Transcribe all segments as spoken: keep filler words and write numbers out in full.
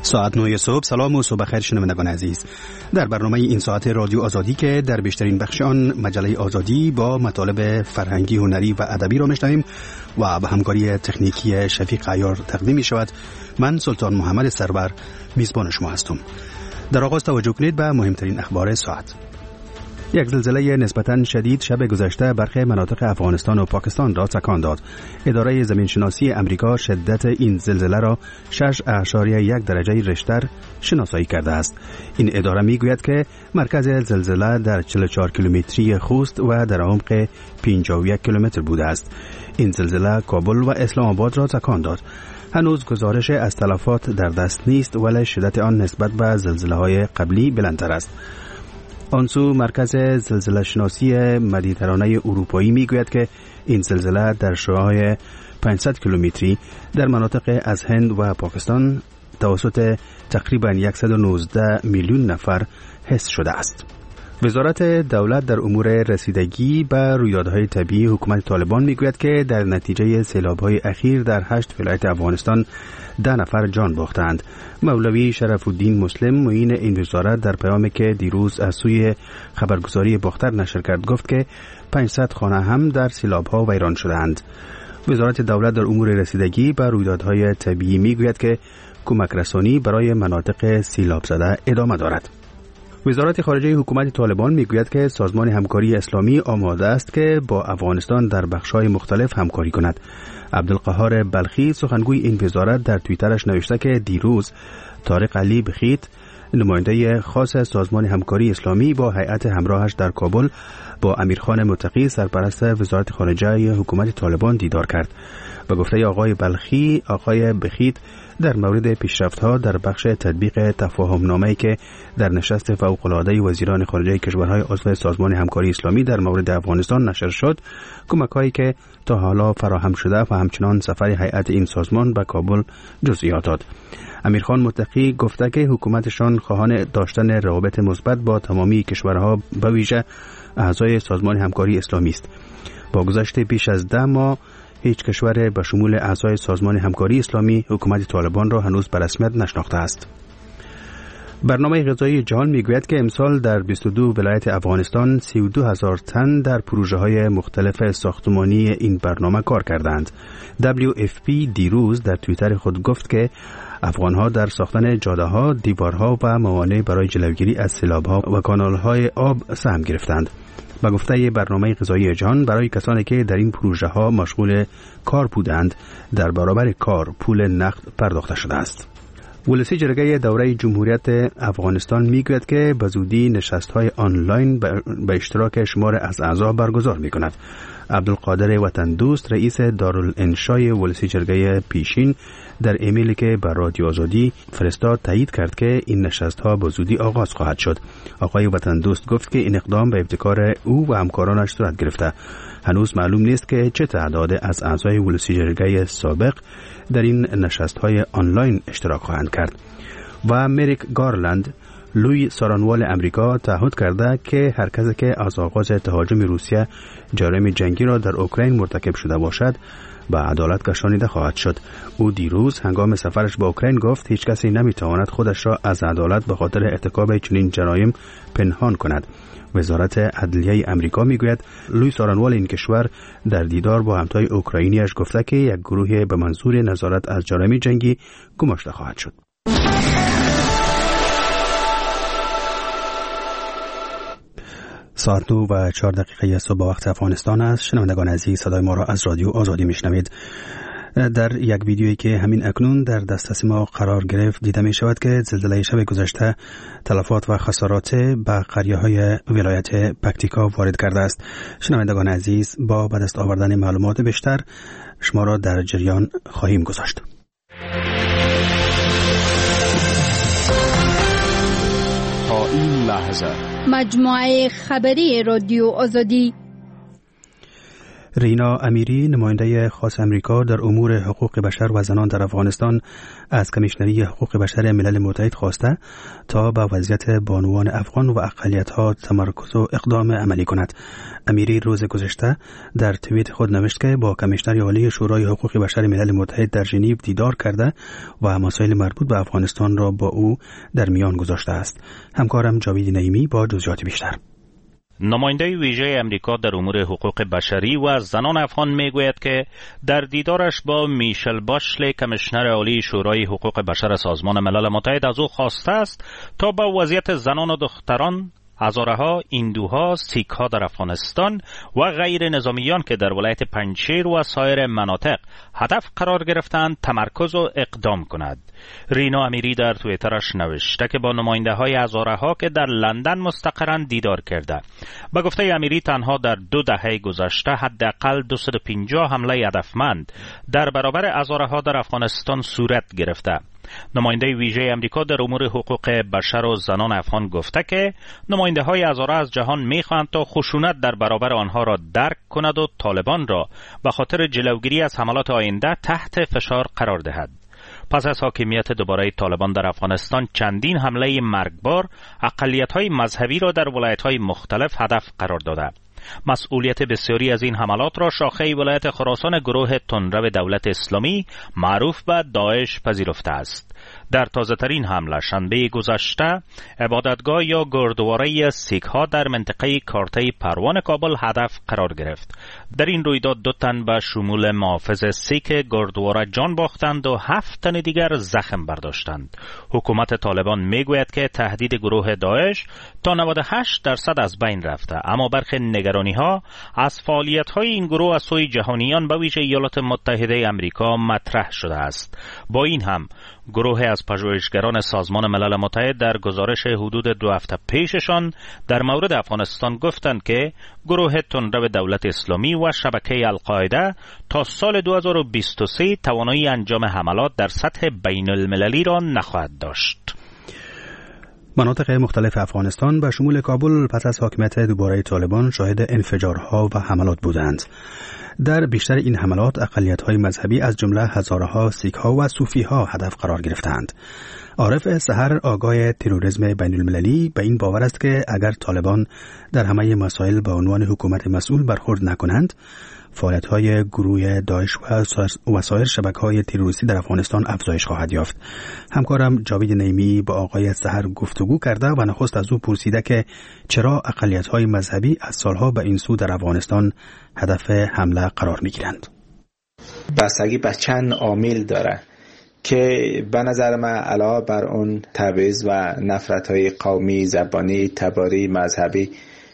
ساعت نه صبح. سلام و صبح خیر شنوندگان عزیز. در برنامه این ساعت رادیو آزادی که در بیشترین بخش آن مجله آزادی با مطالب فرهنگی، هنری و ادبی را میشنویم و به همکاری تکنیکی شفیق عیار تقدیم می شود. من سلطان محمد سرور میزبان شما هستم. در آغاز توجه کنید به مهمترین اخبار ساعت. یک زلزله نسبتاً شدید شب گذشته برخی مناطق افغانستان و پاکستان را تکان داد. اداره زمینشناسی امریکا شدت این زلزله را شش اعشاریه یک درجه ریشتر شناسایی کرده است. این اداره میگوید که مرکز زلزله در چهل و چهار کیلومتری خوست و در عمق پنجاه و یک کیلومتر بوده است. این زلزله کابل و اسلام آباد را تکان داد. هنوز گزارش از تلفات در دست نیست، ولی شدت آن نسبت به زلزله‌های قبلی بلندتر است. آنسو مرکز زلزله شناسی مدیترانه اروپایی میگوید که این زلزله در شعاع پانصد کیلومتری در مناطق از هند و پاکستان توسط تقریباً صد و نوزده میلیون نفر حس شده است. وزارت دولت در امور رسیدگی به رویدادهای طبیعی حکومت طالبان میگوید که در نتیجه سیلاب‌های اخیر در هشت ولایت افغانستان ده نفر جان باختند. مولوی شرف الدین مسلم معین این وزارت در پیامی که دیروز از سوی خبرگزاری باختر نشر کرد گفت که پانصد خانه هم در سیلاب‌ها ویران شدند. وزارت دولت در امور رسیدگی به رویدادهای طبیعی میگوید که کمک رسانی برای مناطق سیلاب زده ادامه دارد. وزارت خارجه حکومت طالبان میگوید که سازمان همکاری اسلامی آماده است که با افغانستان در بخش‌های مختلف همکاری کند. عبدالقهار بلخی سخنگوی این وزارت در توییترش نوشته که دیروز طارق علی بخیت نماینده خاص سازمان همکاری اسلامی با هیئت همراهش در کابل با امیرخان متقی سرپرست وزارت خارجه حکومت طالبان دیدار کرد. به گفته آقای بلخی، آقای بخیت در مورد پیشرفت‌ها در بخش تطبیق تفاهم‌نامه‌ای که در نشست فوق‌العاده وزیران خارجه کشورهای عضو سازمان همکاری اسلامی در مورد افغانستان نشر شد، کمک‌هایی که تا حالا فراهم شده و همچنان سفر هیئت این سازمان به کابل جزئیات داد. امیرخان متقی گفته که حکومتشان خواهان داشتن روابط مثبت با تمامی کشورها به ویژه اعضای سازمان همکاری اسلامی است. با گذشت بیش از ده ماه هیچ کشور به شمول اعضای سازمان همکاری اسلامی حکومت طالبان را هنوز به رسمیت نشناخته است. برنامه غذایی جهان میگوید که امسال در بیست و دو ولایت افغانستان سی و دو هزار تن در پروژه‌های مختلف ساختمانی این برنامه کار کردند. دبلیو اف پی دیروز در توییتر خود گفت که افغان‌ها در ساختن جاده‌ها، دیوارها و موانع برای جلوگیری از سیلاب‌ها و کانال‌های آب سهم گرفتند. با گفته برنامه غذایی جهان، برای کسانی که در این پروژه ها مشغول کار بودند در برابر کار پول نقد پرداخته شده است. ولسی جرگه دوره جمهوریت افغانستان میگوید که به زودی نشست های آنلاین به اشتراک شمار از اعضا برگزار می کند. عبدالقادر وطن دوست رئیس دارالانشای ولسی جرگه پیشین در ایمیلی که بر رادیو آزادی فرستاد تایید کرد که این نشست ها به زودی آغاز خواهد شد. آقای وطن دوست گفت که این اقدام به ابتکار او و همکارانش صورت گرفته. هنوز معلوم نیست که چه تعداد از اعضای ولسی جرگه سابق در این نشست های آنلاین اشتراک خواهند کرد. و مریک گارلند لوی سارانوال امریکا تعهد کرده که هر کسی که از آغاز تهاجم روسیه جرایم جنگی را در اوکراین مرتکب شده باشد به عدالت کشانیده خواهد شد. او دیروز هنگام سفرش به اوکراین گفت هیچ کسی نمیتواند خودش را از عدالت به خاطر ارتکاب چنین جرایم پنهان کند. وزارت عدلیه امریکا میگوید لوی سارانوال این کشور در دیدار با همتای اوکراینیش گفته که یک گروه به منظور نظارت از جرایم جنگی گماشته خواهد شد. ساعت دو و چهار دقیقه صبح وقت افغانستان است. شنوندگان عزیز، صدای ما را از رادیو آزادی میشنوید. در یک ویدیویی که همین اکنون در دسترس ما قرار گرفت دیده می شود که زلزله شب گذشته تلفات و خسارات به قریه‌های ولایت پکتیکا وارد کرده است. شنوندگان عزیز، با به دست آوردن معلومات بیشتر شما را در جریان خواهیم گذاشت. تا این لحظه مجموعه خبری رادیو آزادی. رینا امیری، نماینده خاص امریکا در امور حقوق بشر و زنان در افغانستان، از کمیشنری حقوق بشر ملل متحد خواسته تا به وضعیت بانوان افغان و اقلیت‌ها تمرکز و اقدام عملی کند. امیری روز گذشته در توییت خود نوشت که با کمیشنر عالی شورای حقوق بشر ملل متحد در ژنو دیدار کرده و مسائل مربوط به افغانستان را با او در میان گذاشته است. همکارم جاوید نعیمی با جزئیات بیشتر. نماینده ویژه امریکا در امور حقوق بشری و زنان افغان میگوید که در دیدارش با میشل باشلی، کمیشنر عالی شورای حقوق بشر سازمان ملل متحد، از او خواسته است تا با وضعیت زنان و دختران، هزارها هندوها، سیکها در افغانستان و غیر نظامیان که در ولایت پنجشیر و سایر مناطق هدف قرار گرفتند تمرکز و اقدام کند. رینا امیری در توییترش نوشته که با نماینده های هزارها که در لندن مستقرند دیدار کرده. به گفته امیری تنها در دو دهه گذشته حداقل دویست و پنجاه حمله هدفمند در برابر هزارها در افغانستان صورت گرفته. نماینده ویژه امریکا در امور حقوق بشر و زنان افغان گفته که نماینده های هزاره از جهان میخواهند تا خشونت در برابر آنها را درک کند و طالبان را به خاطر جلوگیری از حملات آینده تحت فشار قرار دهد. پس از حاکمیت دوباره طالبان در افغانستان، چندین حمله مرگبار اقلیت‌های مذهبی را در ولایت‌های مختلف هدف قرار داده. مسئولیت بسیاری از این حملات را شاخه ولایت خراسان گروه تندرو دولت اسلامی معروف به داعش پذیرفته است. در تازه ترین حمله شنبه گذشته، عبادتگاه یا گردواره سیکها در منطقه کارته پروان کابل هدف قرار گرفت. در این رویداد دو تن به شمول محافظ سیک گردواره جان باختند و هفت تن دیگر زخم برداشتند. حکومت طالبان میگوید که تهدید گروه داعش تا نود و هشت درصد از بین رفته، اما برخی نگرانی‌ها از فعالیت‌های این گروه از سوی جهانیان به ویژه ایالات متحده آمریکا مطرح شده است. با این هم گروه از پژوهشگران سازمان ملل متحد در گزارش حدود دو هفته پیششان در مورد افغانستان گفتند که گروه تندرو دولت اسلامی و شبکه القاعده تا سال دو هزار و بیست و سه توانایی انجام حملات در سطح بین المللی را نخواهد داشت. مناطق مختلف افغانستان به شمول کابل پس از حاکمیت دوباره طالبان شاهد انفجارها و حملات بودند. در بیشتر این حملات اقلیت‌های مذهبی از جمله هزارها سیک‌ها و صوفی‌ها هدف قرار گرفتند. عارف سحر، آگاه تروریسم بین المللی، به این باور است که اگر طالبان در همه مسائل به عنوان حکومت مسئول برخورد نکنند، فعالیت‌های گروه داعش و سایر شبکه‌های تروریستی در افغانستان افزایش خواهد یافت. همکارم جاوید نعیمی با آقای سحر گفتگو کرده و نخست از او پرسیده که چرا اقلیت‌های مذهبی از سالها به این سو در افغانستان هدف حمله قرار می‌گیرند. بستگی به چند عامل داره که به نظر من علاوه بر اون تبعیض و نفرت‌های قومی، زبانی، تباری، مذهبی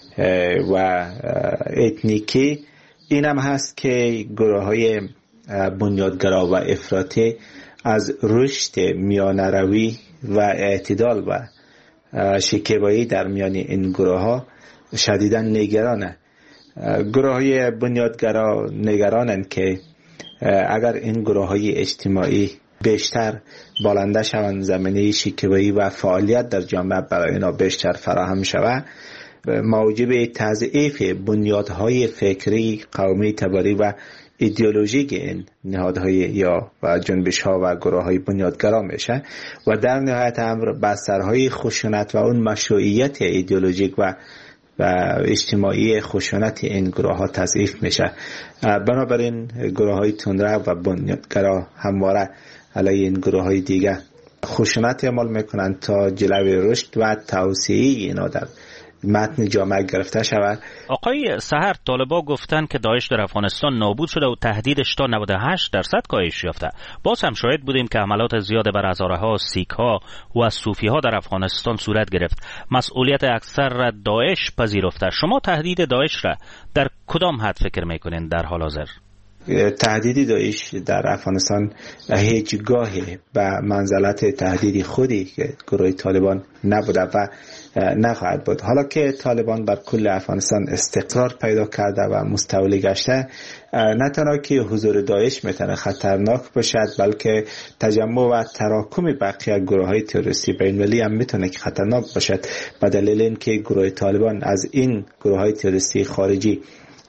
و اتنیکی، این هم هست که گروه های بنیادگرا و افراطی از رشد میانروی و اعتدال و شکیبایی در میان این گروه ها شدیداً نگرانه. گروه های بنیادگرا نگرانند که اگر این گروه های اجتماعی بیشتر بالنده شوند، زمینه شکیبایی و فعالیت در جامعه برای اینا بیشتر فراهم شود، موجب تضعیف بنیادهای فکری، قومی، تباری و ایدئولوژیک این نهادهای یا و جنبش‌ها و گروه‌های بنیادگرا میشه و در نهایت امر بسترهای خشونت و اون مشروعیت ایدئولوژیک و و اجتماعی خشونت این گروه‌ها تضعیف میشه. بنابراین گروه‌های تندرو و بنیادگرا همواره علیه این گروه‌های دیگه خشونت اعمال میکنند تا جلوی رشد و توسعه اینا در متن جامعه گرفته شود. آقای سحر، طالبا گفتن که داعش در افغانستان نابود شده و تهدیدش تا نود و هشت درصد کاهش یافته. باز هم شاهد بودیم که حملات زیاد بر هزارها سیک‌ها و صوفی‌ها در افغانستان صورت گرفت. مسئولیت اکثر داعش پذیرفته. شما تهدید داعش را در کدام حد فکر میکنین در حال حاضر؟ تهدید داعش در افغانستان هیچ گاهی به منزلت تهدیدی خودی که گروه طالبان نبوده و نخواهد بود. حالا که طالبان بر کل افغانستان استقرار پیدا کرده و مستولی گشته، نه تنها که حضور داعش میتونه خطرناک باشد، بلکه تجمع و تراکم بقیه گروه های تروریستی بین‌المللی هم میتونه که خطرناک باشد، به دلیل اینکه گروه طالبان از این گروه های تروریستی خارجی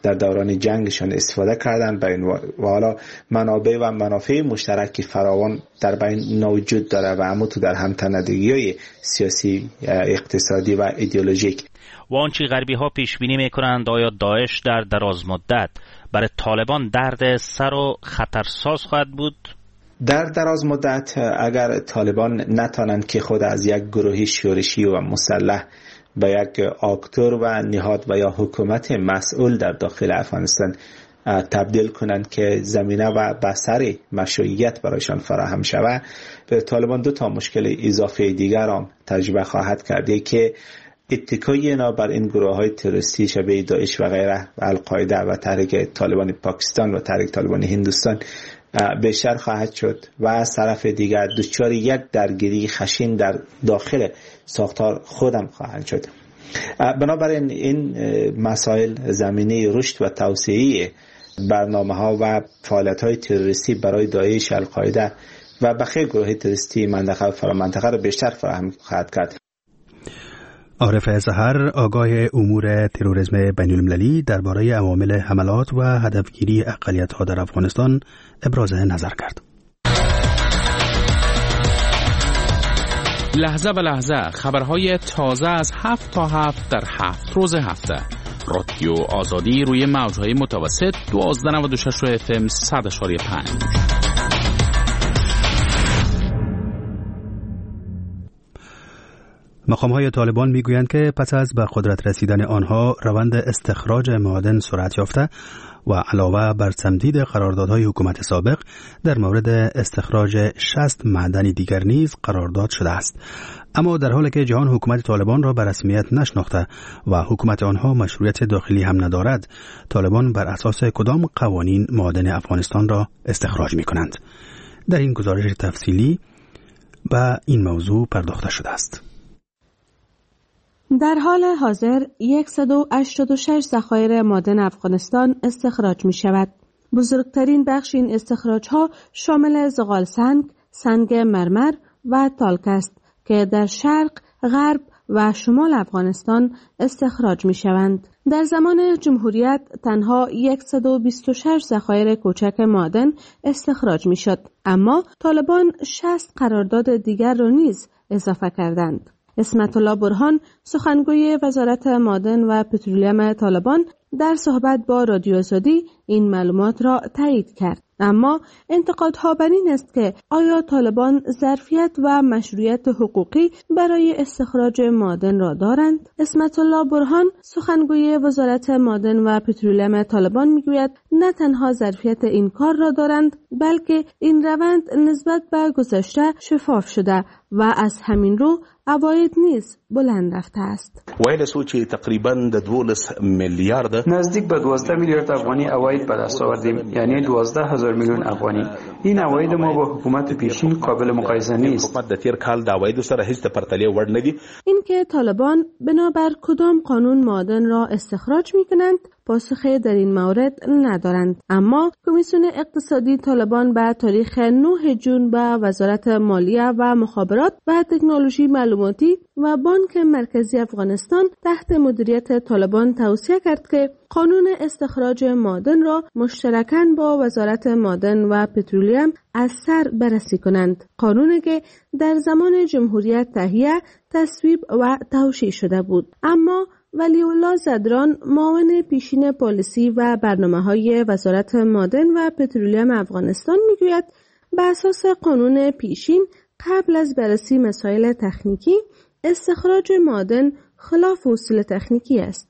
در دوران جنگشان استفاده کردن بین و حالا منابع و منافع مشترکی فراوان در بین موجود داره و اما تو در همتنیدگی‌های سیاسی، اقتصادی و ایدئولوژیک. و آنچه غربی ها پیش بینی میکنند آیا داعش در دراز مدت برای طالبان درد سر و خطرساز خواهد بود؟ در دراز مدت اگر طالبان نتانند که خود از یک گروه شورشی و مسلح به یک آکتور و نهاد و یا حکومت مسئول در داخل افغانستان تبدیل کنند که زمینه و بستر مشروعیت برایشان فراهم شود، طالبان دو تا مشکل اضافه دیگر هم تجربه خواهد کرده که اتکای اینا بر این گروه های تروریستی شبیه داعش و غیره و القاعده و تحریک طالبان پاکستان و تحریک طالبان هندوستان بیشتر خواهد شد و از طرف دیگر دچار یک درگیری خشن در داخل ساختار خودم خواهند شد. بنابراین این مسائل زمینه رشد و توسعه برنامه‌ها و فعالیت‌های تروریستی برای داعش، القاعده و بقیه گروه تروریستی منطقه و فرامنطقه را بیشتر فراهم خواهد کرد. عارف سحر، آگاه امور تروریسم بین‌المللی، درباره عوامل حملات و هدفگیری اقلیت‌ها در افغانستان ابراز نظر کرد. لحظه به لحظه خبرهای تازه از هفت تا هفت در هفت روز هفته. رادیو آزادی روی موج‌های متوسط دوازده و نود و شش اف ام صد و پنج. مقام‌های طالبان می‌گویند که پس از به قدرت رسیدن آنها روند استخراج معادن سرعت یافته و علاوه بر تمدید قراردادهای حکومت سابق در مورد استخراج شصت معدن دیگر نیز قرارداد شده است. اما در حالی که جهان حکومت طالبان را به رسمیت نشناخته و حکومت آنها مشروعیت داخلی هم ندارد، طالبان بر اساس کدام قوانین معادن افغانستان را استخراج می‌کنند؟ در این گزارش تفصیلی به این موضوع پرداخته شده است. در حال حاضر صد و هشتاد و شش ذخایر معدن افغانستان استخراج می شود. بزرگترین بخش این استخراج ها شامل زغال سنگ، سنگ مرمر و تالک است که در شرق، غرب و شمال افغانستان استخراج می شوند. در زمان جمهوریت تنها صد و بیست و شش ذخایر کوچک معدن استخراج می شد، اما طالبان شصت قرارداد دیگر را نیز اضافه کردند. اسمت الله برهان، سخنگوی وزارت معدن و پترولیم طالبان، در صحبت با رادیو آزادی این معلومات را تایید کرد. اما انتقادها بر این است که آیا طالبان ظرفیت و مشروعیت حقوقی برای استخراج معدن را دارند؟ اسمت الله برهان، سخنگوی وزارت معدن و پترولیم طالبان، میگوید نه تنها ظرفیت این کار را دارند، بلکه این روند نسبت به گذشته شفاف شده و از همین رو عواید نیز بلند رفته است. ویل سو چې تقریبا د دولس میلیارد نزدیک به دوازده میلیارد افغانی عواید به دست آوردیم، یعنی دوازده هزار میلیون افغانی. این عواید ما با حکومت پیشین قابل مقایسه نیست. حکومت د تیر کال د عوایدو سره هیڅ پرتله وړ نه دي. این که طالبان بنابر کدام قانون معادن را استخراج می‌کنند پاسخی در این مورد ندارند، اما کمیسیون اقتصادی طالبان به تاریخ نه ژوئن به وزارت مالیه و مخابرات و تکنولوژی معلوماتی و بانک مرکزی افغانستان تحت مدیریت طالبان توصیه کرد که قانون استخراج معدن را مشترکاً با وزارت معدن و پترولیم از سر بررسی کنند. قانونی که در زمان جمهوریت تهیه، تصویب و توشیح شده بود. اما ولی الله زدران، معاون پیشین پالیسی و برنامه‌های وزارت معدن و پترولیم افغانستان، میگوید به اساس قانون پیشین قبل از بررسی مسائل تکنیکی، استخراج معدن خلاف اصول تکنیکی است.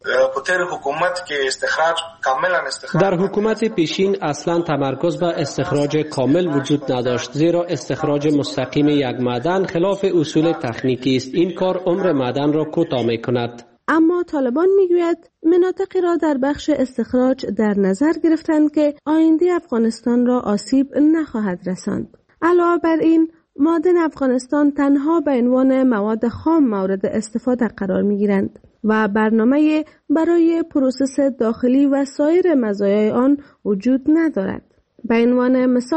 در حکومت پیشین اصلا تمرکز بر استخراج کامل وجود نداشت، زیرا استخراج مستقیم یک معدن خلاف اصول تکنیکی است. این کار عمر معدن را کوتاه می‌کند. اما طالبان میگوید مناطقی را در بخش استخراج در نظر گرفتند که آینده افغانستان را آسیب نخواهد رساند. علاوه بر این، معدن افغانستان تنها به عنوان مواد خام مورد استفاده قرار میگیرند و برنامه برای پروسس داخلی و سایر مزایای آن وجود ندارد. به عنوان مثال،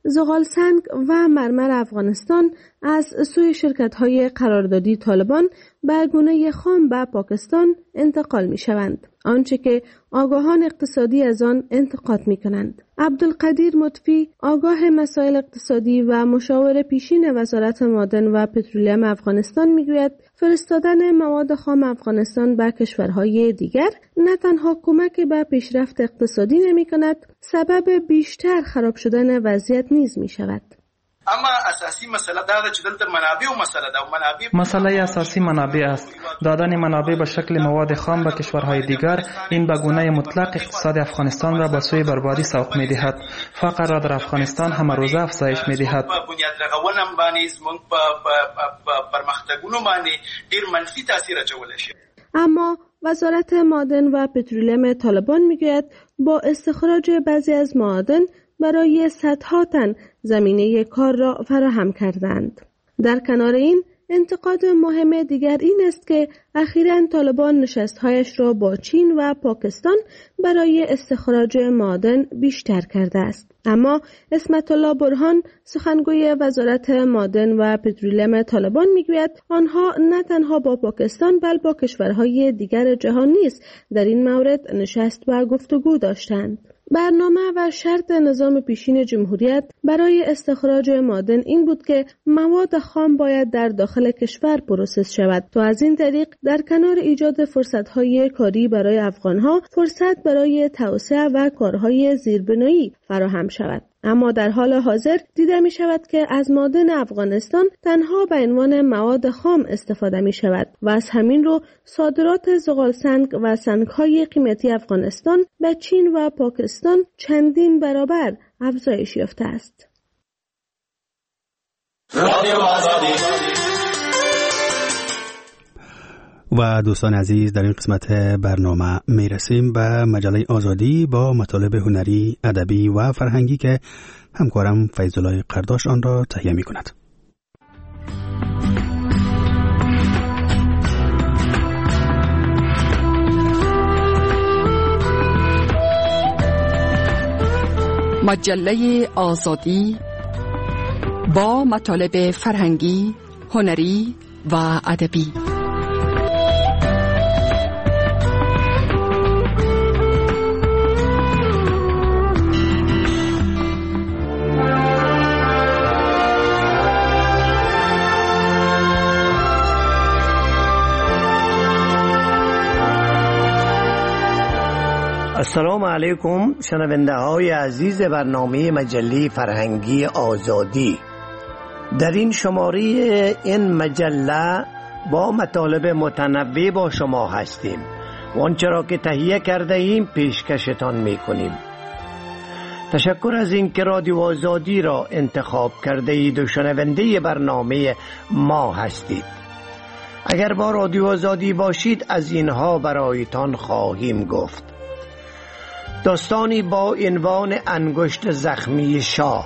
زغالسنگ و مرمر افغانستان از سوی شرکت‌های قراردادی طالبان به گونه خام به پاکستان انتقال می‌شوند، آنچه که آگاهان اقتصادی از آن انتقاد می‌کنند. عبدالقدیر مطفی، آگاه مسائل اقتصادی و مشاور پیشین وزارت معدن و پترولیم افغانستان می‌گوید فرستادن مواد خام افغانستان به کشورهای دیگر نه تنها کمک به پیشرفت اقتصادی نمی‌کند، سبب بیشتر خراب شدن وضعیت نیز می‌شود. اما اساسی مسئله دا ده چې دلته منابع او مسئله ده او منابع مسئله اساسی منابع است. دادن منابع به شکل مواد خام به کشورهای دیگر این به گونه مطلق اقتصاد افغانستان را به سوی بربادی سوق می‌دهد. فقر را در افغانستان همه روزه افزایش می‌دهد. بنیاد رغونم باندې زموږ په پرمختګونو باندې ډیر منفي تاثیر اچولی شي. اما وزارت معدن و پترولیم طالبان میگوید با استخراج بعضی از معادن برای صدها تن زمینه کار را فراهم کردند. در کنار این انتقاد مهم دیگر این است که اخیراً طالبان نشست‌هایش را با چین و پاکستان برای استخراج معادن بیشتر کرده است. اما اسمت الله برهان، سخنگوی وزارت معدن و پترولیم طالبان میگوید آنها نه تنها با پاکستان بل با کشورهای دیگر جهان نیز در این مورد نشست و گفتگو داشتند. برنامه و شرط نظام پیشین جمهوریت برای استخراج معادن این بود که مواد خام باید در داخل کشور پروسس شود تا از این طریق در کنار ایجاد فرصت‌های کاری برای افغان‌ها، فرصت برای توسعه و کارهای زیربنایی فراهم شود. اما در حال حاضر دیده می شود که از معادن افغانستان تنها به عنوان مواد خام استفاده می شود و از همین رو صادرات زغالسنگ و سنگ‌های قیمتی افغانستان به چین و پاکستان چندین برابر افزایش یافته است. و دوستان عزیز، در این قسمت برنامه می رسیم به مجله آزادی با مطالب هنری، ادبی و فرهنگی که همکارم فیض‌الله قرداش آن را تهیه می کند. مجله آزادی با مطالب فرهنگی، هنری و ادبی. السلام علیکم شنونده های عزیز برنامه مجله فرهنگی آزادی. در این شماره این مجله با مطالب متنوع با شما هستیم و آنچه را که تهیه کرده ایم پیشکشتان میکنیم. تشکر از اینکه رادیو آزادی را انتخاب کرده اید و شنونده برنامه ما هستید. اگر با رادیو آزادی باشید از اینها برایتان خواهیم گفت. داستانی با عنوان انگشت زخمی شاه،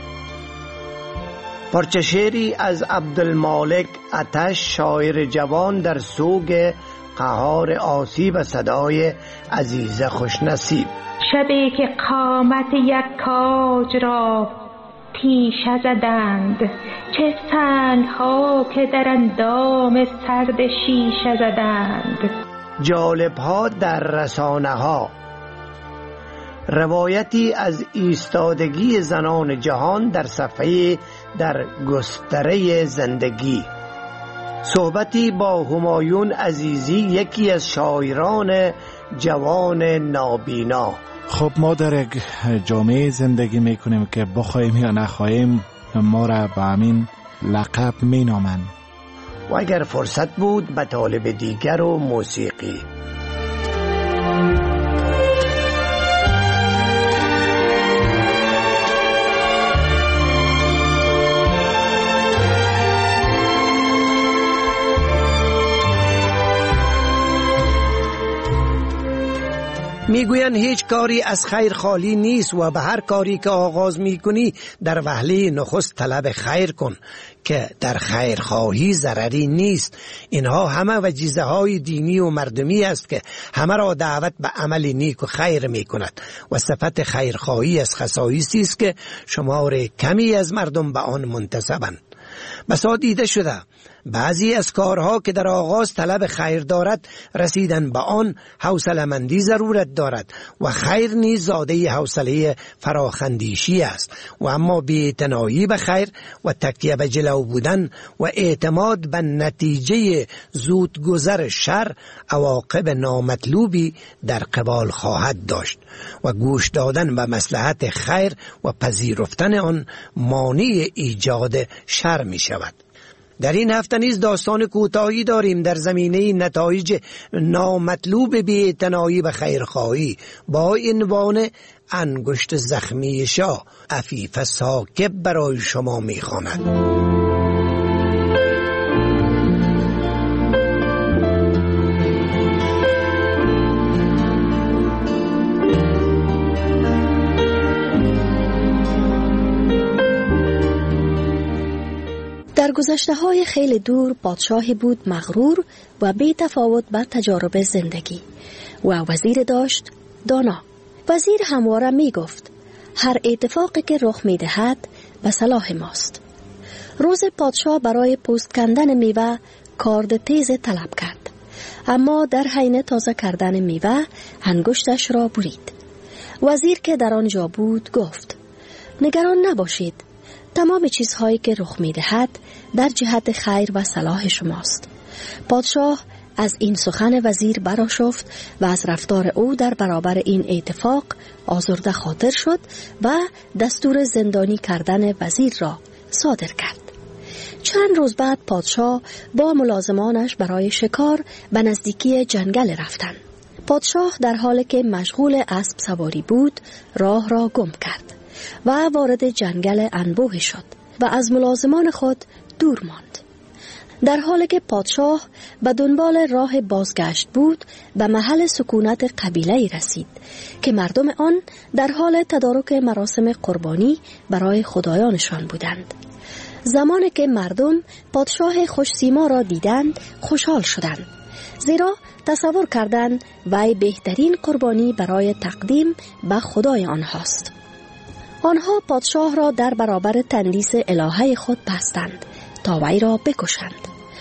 پارچه شعری از عبدالمالک آتش، شاعر جوان در سوگ قهار آسی و صدای عزیز خوشنصیب. شبی که قامت یک کاج را تیشه زدند، چه سنگ‌ها که در اندام سرد شیشه زدند. جالب‌ها در رسانه ها، روایتی از ایستادگی زنان جهان در صفحه در گستره زندگی. صحبتی با همایون عزیزی، یکی از شاعران جوان نابینا. خب ما در یک جامعه زندگی میکنیم که بخوایم یا نخواهیم ما را به همین لقب مینامند. و اگر فرصت بود مطالب دیگر و موسیقی. میگویند هیچ کاری از خیر خالی نیست و به هر کاری که آغاز میکنی در وهله نخست طلب خیر کن که در خیرخواهی ضرری نیست. اینها همه وجیزه های دینی و مردمی است که همه را دعوت به عمل نیک و خیر می کند و صفت خیرخواهی از خصایصی است که شمار کمی از مردم به آن منتسبند. بسا دیده شده بعضی از کارها که در آغاز طلب خیر دارد رسیدن به آن حوصله‌مندی ضرورت دارد و خیر نیز زاده حوصله فراخندیشی است و اما بی‌اعتنایی به خیر و تکیه به جلو بودن و اعتماد به نتیجه زودگذر شر عواقب نامطلوبی در قبال خواهد داشت و گوش دادن به مصلحت خیر و پذیرفتن آن مانع ایجاد شر می شود. در این هفته نیز داستان کوتاهی داریم در زمینه نتایج نامطلوب بی‌اعتنایی به خیرخواهی با عنوان انگشت زخمی شاه. عفیف ساکب برای شما می‌خواند. در گذشته‌های خیلی دور پادشاهی بود مغرور و بی تفاوت با تجارب زندگی و وزیر داشت دانا. وزیر همواره می گفت هر اتفاقی که رخ می دهد به صلاح ماست. روز پادشاه برای پوست کندن میوه کارد تیز طلب کرد، اما در حین تازه کردن میوه انگشتش را برید. وزیر که در آنجا بود گفت نگران نباشید، تمام چیزهایی که رخ می دهد در جهت خیر و صلاح شماست. پادشاه از این سخن وزیر برآشفت و از رفتار او در برابر این اتفاق آزرده خاطر شد و دستور زندانی کردن وزیر را صادر کرد. چند روز بعد پادشاه با ملازمانش برای شکار به نزدیکی جنگل رفتند. پادشاه در حالی که مشغول اسب سواری بود راه را گم کرد و وارد جنگل انبوه شد و از ملازمان خود دور ماند. در حالی که پادشاه به دنبال راه بازگشت بود به محل سکونت قبیله‌ای رسید که مردم آن در حال تدارک مراسم قربانی برای خدایانشان بودند. زمانی که مردم پادشاه خوش‌سیما را دیدند خوشحال شدند، زیرا تصور کردند وی بهترین قربانی برای تقدیم به خدای آنهاست. آنها پادشاه را در برابر تندیس الهه خود بستند تا وی را بکشند.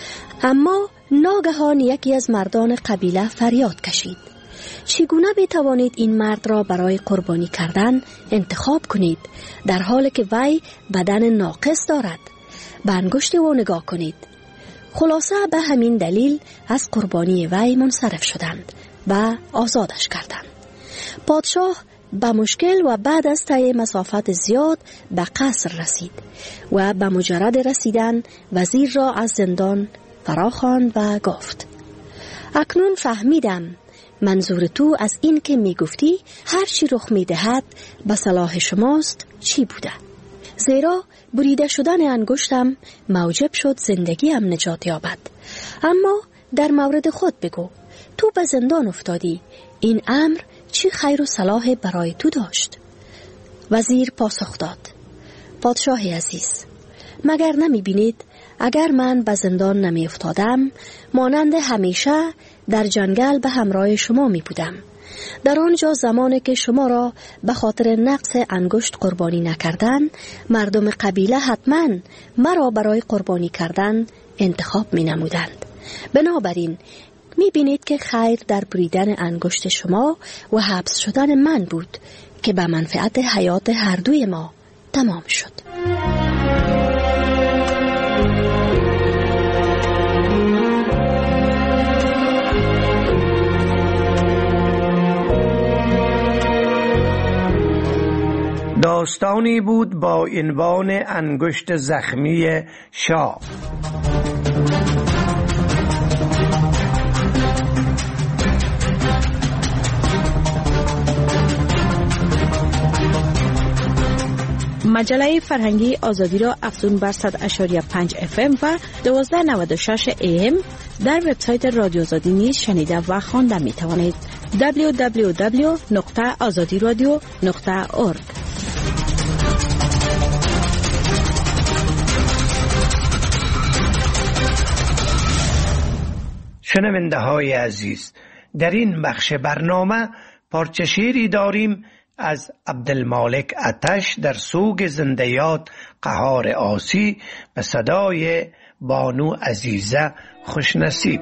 اما ناگهان یکی از مردان قبیله فریاد کشید چگونه می توانید این مرد را برای قربانی کردن انتخاب کنید در حالی که وی بدن ناقص دارد؟ به انگشت او نگاه کنید. خلاصه به همین دلیل از قربانی وی منصرف شدند و آزادش کردند. پادشاه با مشکل و بعد از طی مسافت زیاد به قصر رسید و به مجرد رسیدن وزیر را از زندان فراخواند و گفت اکنون فهمیدم منظور تو از این که می گفتی هر چی رخ می دهد به صلاح شماست چی بوده؟ زیرا بریده شدن انگشتم موجب شد زندگیم نجات یابد. اما در مورد خود بگو، تو به زندان افتادی، این امر چی خیر و صلاح برای تو داشت؟ وزیر پاسخ داد پادشاه عزیز، مگر نمی بینید اگر من به زندان نمی افتادم مانند همیشه در جنگل به همراه شما می بودم. در آنجا زمانی که شما را به خاطر نقص انگشت قربانی نکردن، مردم قبیله حتما مرا برای قربانی کردن انتخاب می نمودند. بنابراین می بینید که خیر در بریدن انگشت شما و حبس شدن من بود که به منفعت حیات هر دوی ما تمام شد. داستانی بود با عنوان انگشت زخمی شاه. مجله فرهنگی آزادی را افزون بر صد اشاری پنج اف ام و دوازده نود و شش ای ام در وبسایت رادیو آزادی نیز شنیده و خوانده می توانید. دبلیو دبلیو دبلیو نقطه آزادی رادیو نقطه اورگ. شنونده های عزیز، در این بخش برنامه پارچه شعری داریم از عبدالمالک آتش در سوگ زندیات قهار آسی به صدای بانو عزیزه خوشنصیب.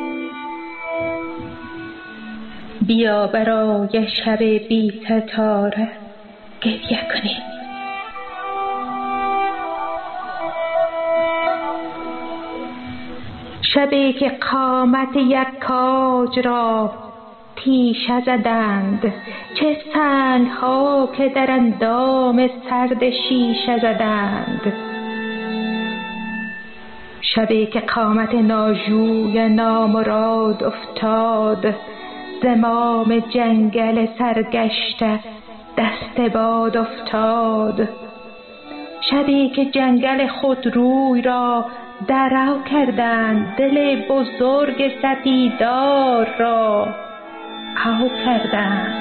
بیا برای شب بی ستاره گریه کنیم. شبی که قامت یک کاج را تیشه زدند، چه سنگ‌ها که در اندام سرد شیشه زدند. شبی که قامت ناجوی نامراد افتاد، زمام جنگل سرگشته دست باد افتاد. شبی که جنگل خودروی را درو کردند، دل بزرگ سپیدار را او کردند.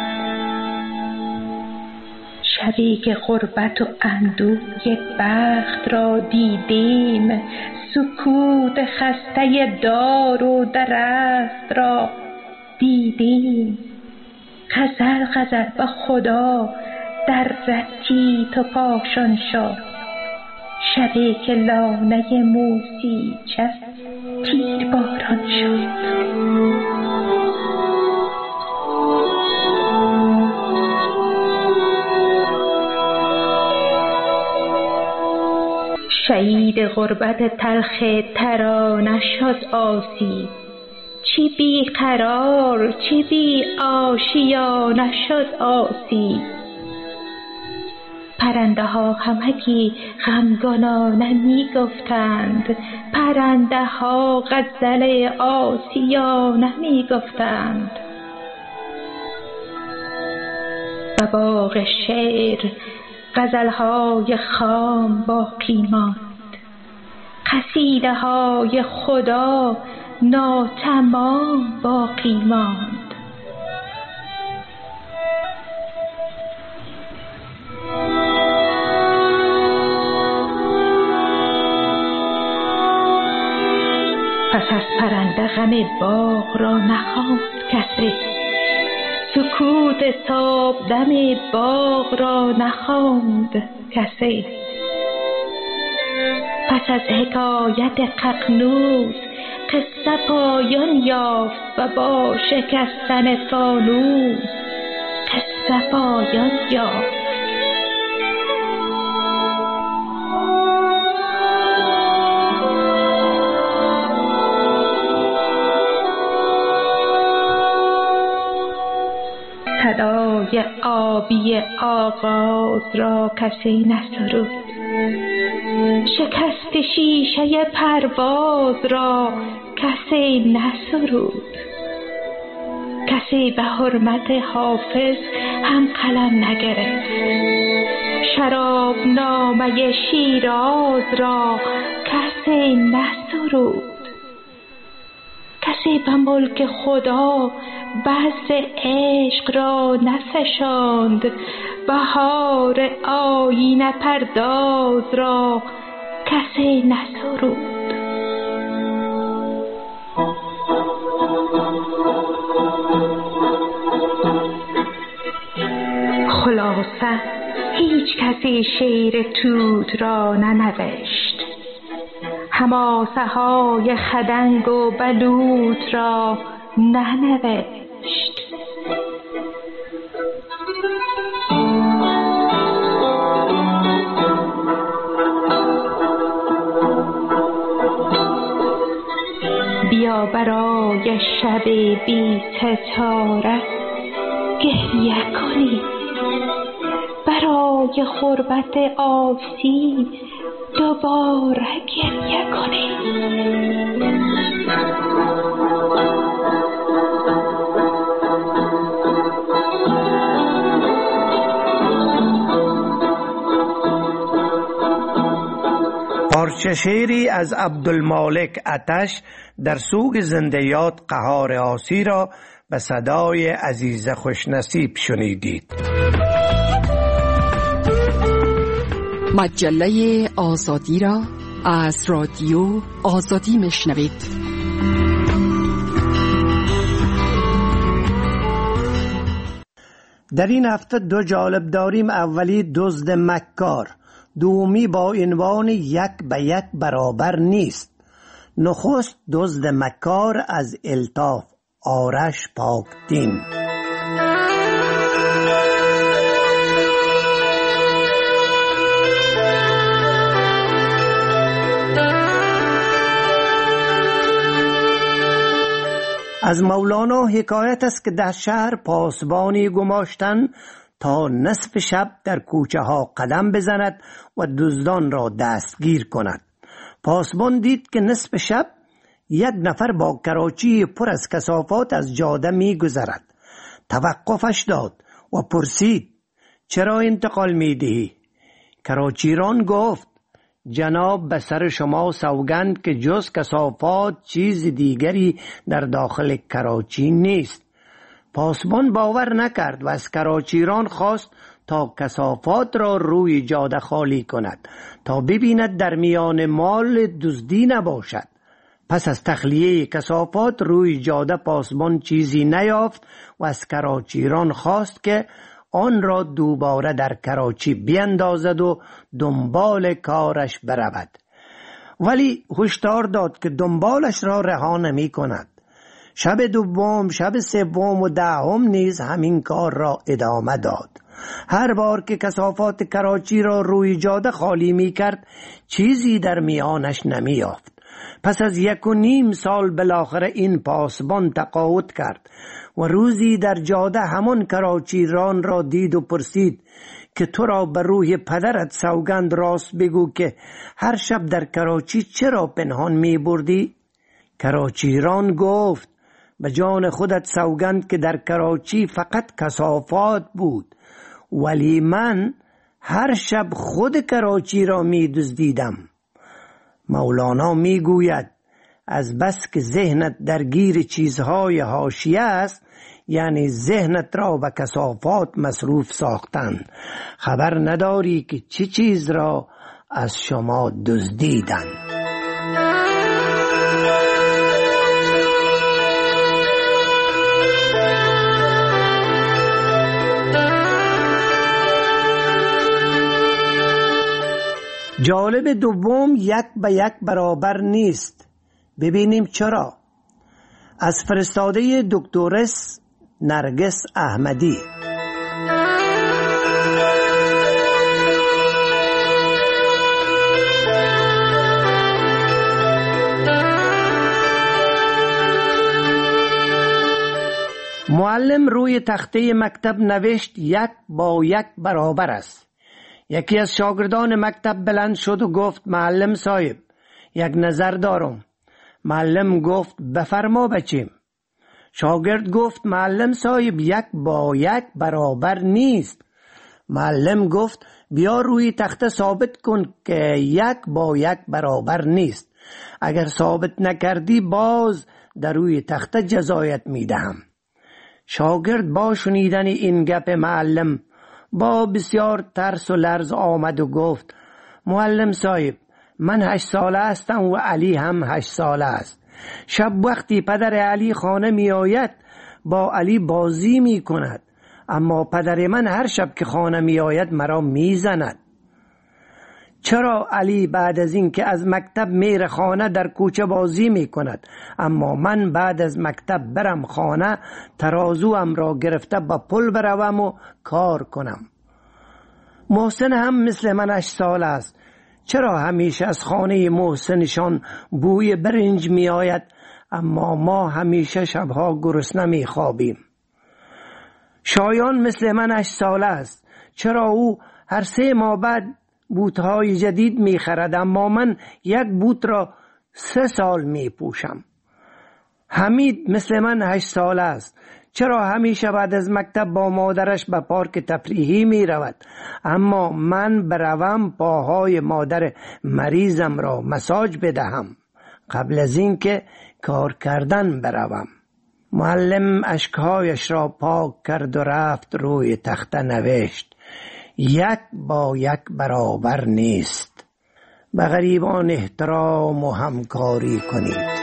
شبی که غربت و اندوه یک بخت را دیدیم، سکوت خسته دار و درخت را دیدیم. غزل غزل به خدا در رتی تو پاشان شد، شبی که لانه موسی چه تیر باران شد. شهید غربت تلخ ترانه شد آسی، چی بی قرار چی بی آشیانه شد آسی. پرنده ها همگی غمگنانه می گفتند، پرنده ها غزل آسیانه می گفتند. و باغ شعر غزل های خام باقی ماند، قصیده های خدا ناتمام باقی ماند. پس از پرنده غم باغ را نخواند کسی، سکوت صبح دم باغ را نخواند کسی. پس از حکایت ققنوس قصه پایان یافت و با شکستن فانوس قصه پایان یافت. صدای آبی آغاز را کسی نسرود، شکست شیشه پرواز را کسی نسرود. کسی به حرمت حافظ هم قلم نگرفت، شراب نامه شیراز را کسی نسرود. کسی به ملک خدا بذر عشق را نفشاند، بهار آیینه پرداز را کسی نسرود. خلاصه هیچ کسی شعر توت را ننوشت، حماسه های خدنگ و بلوط را ننوشت. بیا برای شب بی ستاره گریه کنی، برای غربت آسی دوباره گریه کنی. پارچه شعری از عبدالمالک آتش در سوگ زندیات قهار آسی را به صدای عزیز خوشنصیب شنیدید. مجله آزادی را از رادیو آزادی میشنوید. در این هفته دو جالب داریم. اولی دزد مکار، دومی با عنوان یک به یک برابر نیست. نخست دزد مکار از الطاف آرش پاکدین. از مولانا حکایت است که در شهر پاسبانی گماشتن تا نصف شب در کوچه ها قدم بزند و دزدان را دستگیر کند. پاسبان دید که نصف شب یک نفر با کراچی پر از کثافات از جاده می گذرد. توقفش داد و پرسید چرا انتقال می دهی؟ کراچیران گفت جناب به سر شما سوگند که جز کثافات چیز دیگری در داخل کراچی نیست. پاسبان باور نکرد و از کراچیران خواست تا کثافات را روی جاده خالی کند تا ببیند در میان مال دزدی نباشد. پس از تخلیه کثافات روی جاده پاسبان چیزی نیافت و از کراچیران خواست که آن را دوباره در کراچی بیندازد و دنبال کارش برود. ولی هشدار داد که دنبالش را رها نمی کند. شب دوم، شب سوم و دهم نیز همین کار را ادامه داد. هر بار که کثافات کراچی را روی جاده خالی می کرد چیزی در میانش نمی یافت. پس از یک و نیم سال بالاخره این پاسبان تقاعد کرد و روزی در جاده همان کراچیران را دید و پرسید که تو را بر روی پدرت سوگند راست بگو که هر شب در کراچی چرا پنهان می بردی؟ کراچیران گفت به جان خودت سوگند که در کراچی فقط کثافات بود، ولی من هر شب خود کراچی را می دزدیدم. مولانا می گوید از بس که ذهنت درگیر چیزهای حاشیه است، یعنی ذهنت را به کثافات مصروف ساختن، خبر نداری که چه چیز را از شما دزدیدن. جالب دوم یک به یک برابر نیست. ببینیم چرا. از فرستاده دکترس نرگس احمدی. معلم روی تخته مکتب نوشت یک با یک برابر است. یکی از شاگردان مکتب بلند شد و گفت معلم صاحب یک نظر دارم. معلم گفت بفرما بچیم. شاگرد گفت معلم صاحب یک با یک برابر نیست. معلم گفت بیا روی تخته ثابت کن که یک با یک برابر نیست. اگر ثابت نکردی باز در روی تخته جزایت میدهم. شاگرد با شنیدن این گپ معلم با بسیار ترس و لرز آمد و گفت معلم صاحب من هشت ساله هستم و علی هم هشت ساله است. شب وقتی پدر علی خانه می آید با علی بازی می کند، اما پدر من هر شب که خانه می آید مرا می زند. چرا علی بعد از این که از مکتب میره خانه در کوچه بازی می کند، اما من بعد از مکتب برم خانه ترازوام را گرفته با پل بروم و کار کنم؟ محسن هم مثل من هشت سال است. چرا همیشه از خانه محسنشان بوی برنج می آید، اما ما همیشه شبها گرسنه می خوابیم؟ شایان مثل من هشت ساله است. چرا او هر سه ماه بعد بوتهای جدید می خرد، اما من یک بوت را سه سال می پوشم؟ حمید مثل من هشت ساله است. چرا همیشه بعد از مکتب با مادرش به پارک تفریحی می رود، اما من بروم پاهای مادر مریضم را مساج بدهم قبل از این که کار کردن بروم؟ معلم اشکهایش را پاک کرد و رفت روی تخته نوشت: یک با یک برابر نیست، به غریبان احترام و همکاری کنید.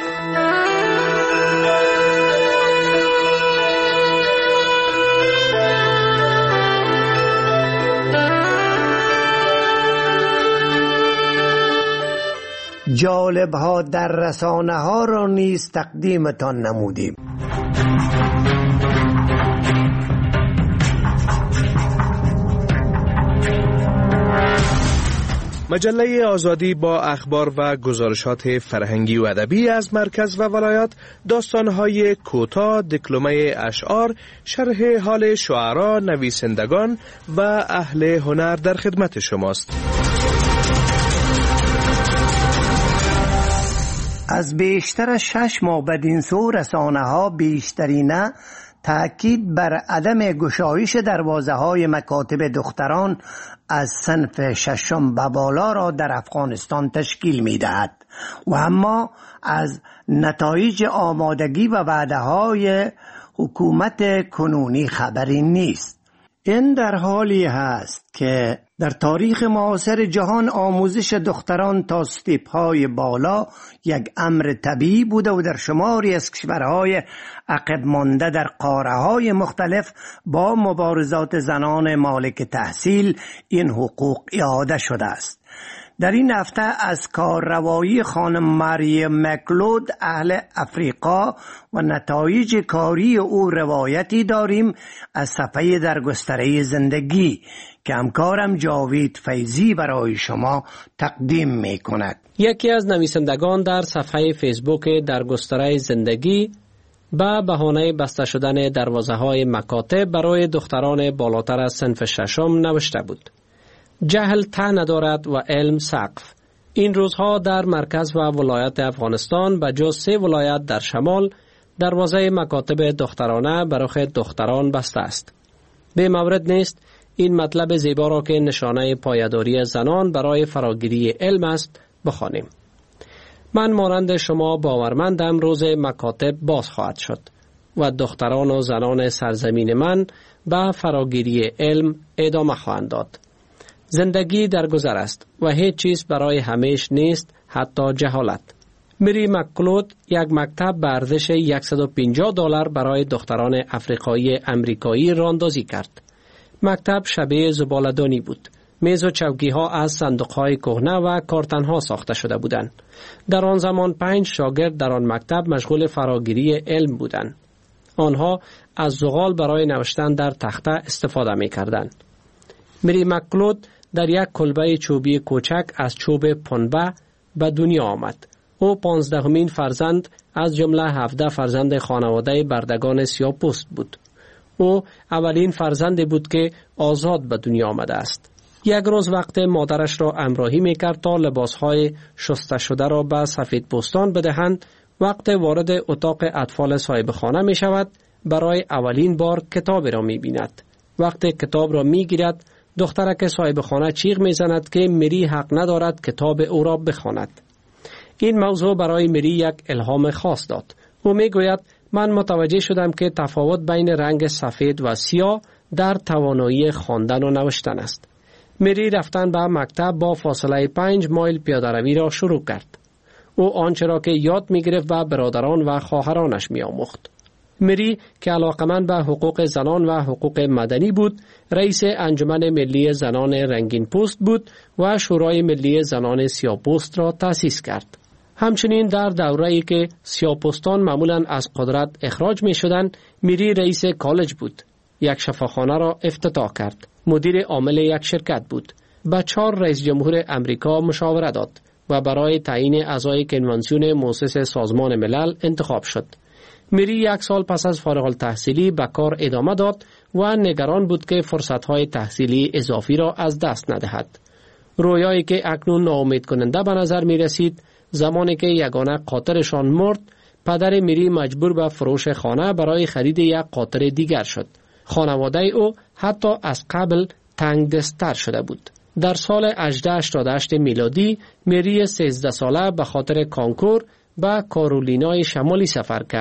جالب ها در رسانه ها را نیز تقدیمتان نمودیم. مجله آزادی با اخبار و گزارشات فرهنگی و ادبی از مرکز و ولایات، داستان‌های کوتاه، دکلمه اشعار، شرح حال شعرا، نویسندگان و اهل هنر در خدمت شماست. از بیشتر شش ماه بدین سو رسانه ها بیشترینه تأکید بر عدم گشایش دروازه های مکاتب دختران از صنف ششم به بالا را در افغانستان تشکیل می دهد و اما از نتایج آمادگی و وعده های حکومت کنونی خبری نیست. این در حالی هست که در تاریخ معاصر جهان آموزش دختران تا استیپ‌های بالا یک امر طبیعی بوده و در شماری از کشورهای عقب مانده در قاره‌های مختلف با مبارزات زنان مالک تحصیل این حقوق اعاده شده است. در این هفته از کارروایی خانم ماری مکلود اهل افریقا و نتایج کاری او روایتی داریم از صفحه در گستره زندگی که همکارم جاوید فیضی برای شما تقدیم می کند. یکی از نویسندگان در صفحه فیسبوک در گستره زندگی به بهانه بسته شدن دروازه های مکاتب برای دختران بالاتر از صنف ششم نوشته بود: جهل ته ندارد و علم سقف. این روزها در مرکز و ولایت افغانستان به جز سه ولایت در شمال دروازه مکاتب دخترانه برای دختران بسته است. به مورد نیست این مطلب زیبا را که نشانه پایداری زنان برای فراگیری علم است بخوانیم. من مانند شما باورمندم روز مکاتب باز خواهد شد و دختران و زنان سرزمین من به فراگیری علم ادامه خواهند داد. زندگی در گذر است و هیچ چیز برای همیشه نیست، حتی جهالت. مری مکلود یک مکتب به ارزش صد و پنجاه دلار برای دختران افریقایی امریکایی راندازی کرد. مکتب شبیه زباله‌دانی بود. میز و چوکی ها از صندوق های کهنه و کارتن ها ساخته شده بودند. در آن زمان پنج شاگرد در آن مکتب مشغول فراگیری علم بودند. آنها از زغال برای نوشتن در تخته استفاده می کردند. مری مکلود در یک کلبه چوبی کوچک از چوب پنبه به دنیا آمد. او پانزدهمین فرزند از جمله هفده فرزند خانواده بردگان سیاه‌پوست بود. او اولین فرزندی بود که آزاد به دنیا آمده است. یک روز وقت مادرش را همراهی میکرد تا لباسهای شسته شده را به سفید پوستان بدهند، وقت وارد اتاق اطفال صاحب خانه می شود برای اولین بار کتابی را می بیند. وقت کتاب را می گیرد دخترک صاحب خانه چیغ می زند که مری حق ندارد کتاب او را بخواند. این موضوع برای مری یک الهام خاص داد. او می گوید من متوجه شدم که تفاوت بین رنگ سفید و سیاه در توانایی خواندن و نوشتن است. مری رفتن به مکتب با فاصله پنج مایل پیاده روی را شروع کرد. او آنچه را که یاد می گرفت به برادران و خواهرانش می آموخت. مری که علاقمند به حقوق زنان و حقوق مدنی بود، رئیس انجمن ملی زنان رنگین پوست بود و شورای ملی زنان سیاه‌پوست را تأسیس کرد. همچنین در دوره‌ای که سیاه‌پوستان معمولاً از قدرت اخراج می شدند، مری رئیس کالج بود. یک شفاخانه را افتتاح کرد. مدیر عامل یک شرکت بود. به چهار رئیس جمهور امریکا مشاوره داد و برای تعیین اعضای کنوانسیون مؤسس سازمان ملل انتخاب شد. مری یک سال پس از فارغ التحصیلی به کار ادامه داد و نگران بود که فرصت‌های تحصیلی اضافی را از دست ندهد. رویایی که اکنون ناامید کننده به نظر می رسید، زمانی که یگانه قاطرشان مرد، پدر مری مجبور به فروش خانه برای خرید یک قاطر دیگر شد. خانواده او حتی از قبل تنگ دست‌تر شده بود. در سال هجده هشتاد و هشت میلادی مری سیزده ساله به خاطر کانکور به کارولینای شمالی سفر کرد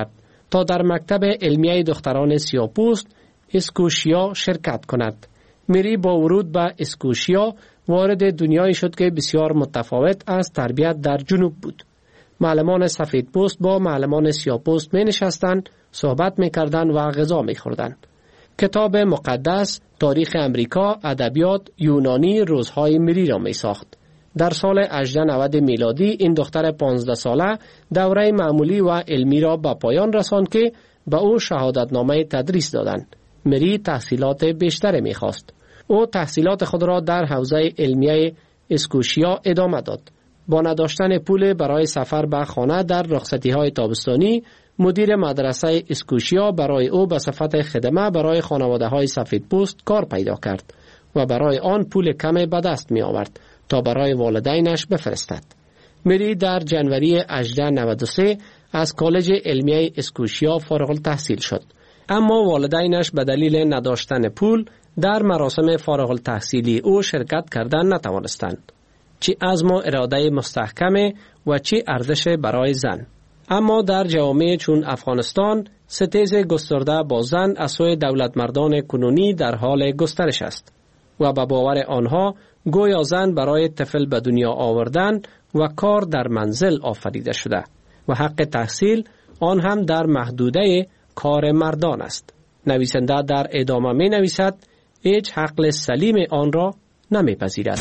تا در مکتب علمیه دختران سیاه‌پوست اسکوشیا شرکت کند. مری با ورود به اسکوشیا وارد دنیایی شد که بسیار متفاوت از تربیت در جنوب بود. معلمان سفید پوست با معلمان سیاه پوست می نشستند، صحبت می کردند و غذا می خوردند. کتاب مقدس، تاریخ امریکا، ادبیات، یونانی روزهای مری را می ساخت. در سال هجده نود میلادی این دختر پانزده ساله دوره معمولی و علمی را به پایان رساند که به او شهادتنامه تدریس دادند. مری تحصیلات بیشتری می خواست. او تحصیلات خود را در حوزه علمیه اسکوشیا ادامه داد. با نداشتن پول برای سفر به خانه در رخصتی‌های تابستانی، مدیر مدرسه اسکوشیا برای او به صفت خدمه برای خانواده‌های سفیدپوست کار پیدا کرد و برای آن پول کمی به دست می آورد تا برای والدینش بفرستد. مری در جنوری هجده نود و سه از کالج علمیه اسکوشیا فارغ التحصیل شد، اما والدینش به دلیل نداشتن پول در مراسم فارغ التحصیلی او شرکت کردن نتوانستند. چه عزم و اراده مستحکم و چه ارزش برای زن. اما در جوامع چون افغانستان ستیز گسترده با زن از سوی دولت مردان کنونی در حال گسترش است و به باور آنها گویا زن برای طفل به دنیا آوردن و کار در منزل آفریده شده و حق تحصیل آن هم در محدوده کار مردان است. نویسنده در ادامه می نویسد هیچ عقل سلیم آن را نمی پذیرد.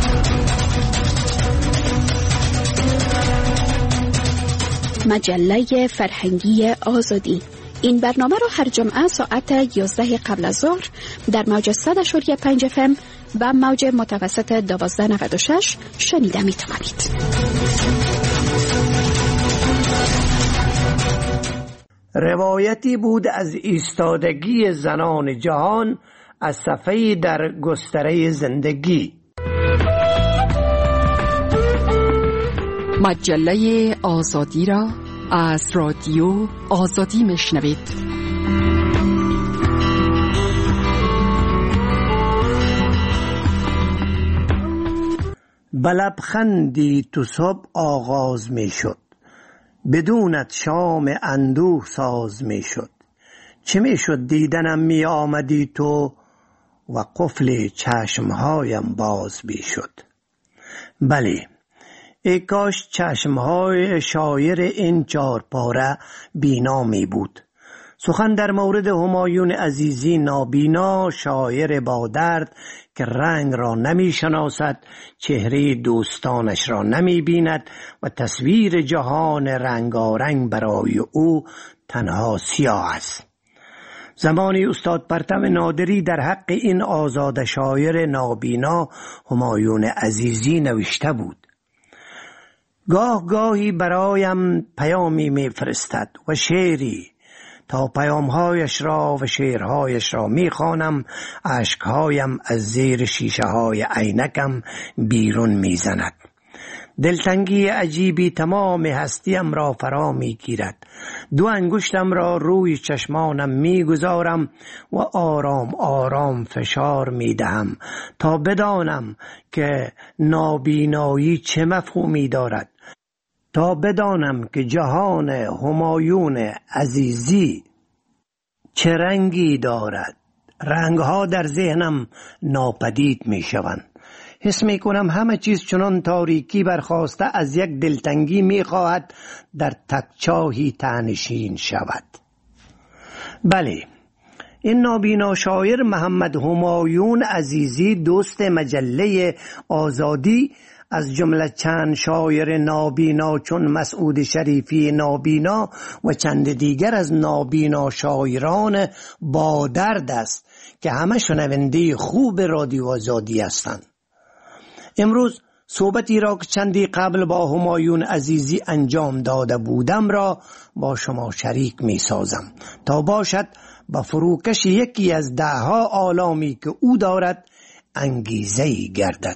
مجله فرهنگی آزادی. این برنامه را هر جمعه ساعت یازده قبل از ظهر در موج صد و پنج اف ام و موج متوسط دوازده نود و شش شنیده می توانید. روایتی بود از ایستادگی زنان جهان از صفحه در گستره زندگی. مجله آزادی را از رادیو آزادی میشنوید. بلبخندی تو صبح آغاز می شد، بدونت شام اندوه ساز می شد. چه می شد دیدنم می آمدی تو و قفل چشمهایم باز می شد. بله، ای کاش چشمهای شایر این چار پاره بینا می بود. سخن در مورد همایون عزیزی نابینا، شاعر با درد که رنگ را نمی شناسد، چهره دوستانش را نمی بیند و تصویر جهان رنگارنگ برای او تنها سیاه است. زمانی استاد پرتم نادری در حق این آزاد شاعر نابینا همایون عزیزی نوشته بود: گاه گاهی برایم پیامی می فرستد و شعری، تا پیامهایش را و شعرهایش را می خوانم، اشکهایم از زیر شیشه های عینکم بیرون می زند. دلتنگی عجیبی تمام هستیم را فرا می گیرد. دو انگشتم را روی چشمانم می گذارم و آرام آرام فشار می دهم تا بدانم که نابینایی چه مفهومی دارد، تا بدانم که جهان همایون عزیزی چه رنگی دارد. رنگها در ذهنم ناپدید می شوند. حس می کنم همه چیز چنان تاریکی برخاسته از یک دلتنگی می خواهد در تکچاهی تنشین شود. بله، این نابینا شاعر محمد همایون عزیزی، دوست مجله آزادی، از جمله چند شاعر نابینا چون مسعود شریفی نابینا و چند دیگر از نابینا شاعران با درد است که همه شنونده خوب رادیو آزادی هستند. امروز صحبتی را که چندی قبل با همایون عزیزی انجام داده بودم را با شما شریک می سازم تا باشد با فروکش یکی از دهها آلامی که او دارد انگیزه‌ای گردد.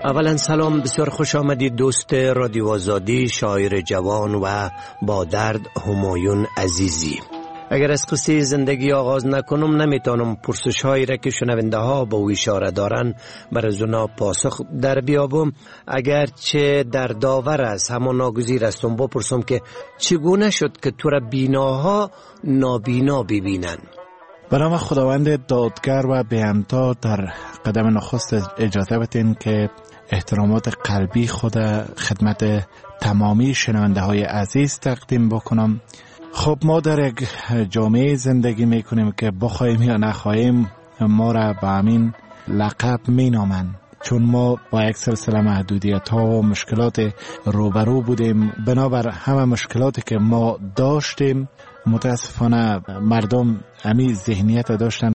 اولا سلام، بسیار خوش آمدید دوست رادیو آزادی، شاعر جوان و با درد همایون عزیزی. اگر از قصه زندگی آغاز نکنم نمیتونم پرسش هایی را که شنونده ها با او اشاره دارن بر از اونا پاسخ در بیابم. اگرچه در داور است اما ناگزیر استم بپرسم که چگونه شد که تو را بیناها نابینا ببینن؟ به نام خداوند دادگر و بهمتا، در قدم نخست اجازه بدین که احترامات قلبی خود خدمت تمامی شنونده های عزیز تقدیم بکنم. خب ما در یک جامعه زندگی میکنیم که بخوایم یا نخواهیم ما را به همین لقب مینامند، چون ما با یک سلسله محدودیت ها و مشکلات روبرو بودیم. بنابر همه مشکلاتی که ما داشتیم متاسفانه مردم همین ذهنیت داشتن